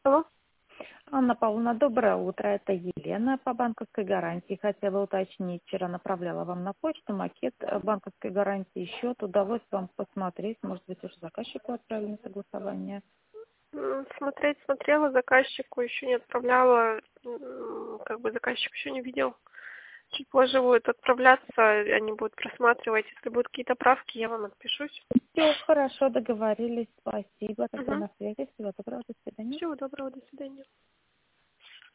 Алло. Анна Павловна, доброе утро. Это Елена по банковской гарантии. Хотела уточнить, вчера направляла вам на почту макет банковской гарантии, счет. Удалось вам посмотреть, может быть, уже заказчику отправили на согласование. Смотрела, заказчику еще не отправляла, как бы заказчик еще не видел. Чуть позже будет отправляться, они будут просматривать. Если будут какие-то правки, я вам отпишусь. Все, хорошо, договорились. Спасибо. Тогда Угу. на связи. Всего доброго. До свидания. Всего доброго, до свидания.